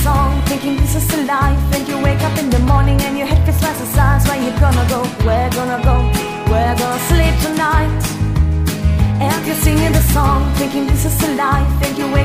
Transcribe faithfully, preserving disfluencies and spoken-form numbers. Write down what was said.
song, thinking this is a life. And you wake up in the morning and your head feels twice the size. Where you gonna go? Where gonna go? Where gonna sleep tonight? And you're singing the song, thinking this is a life. And you wake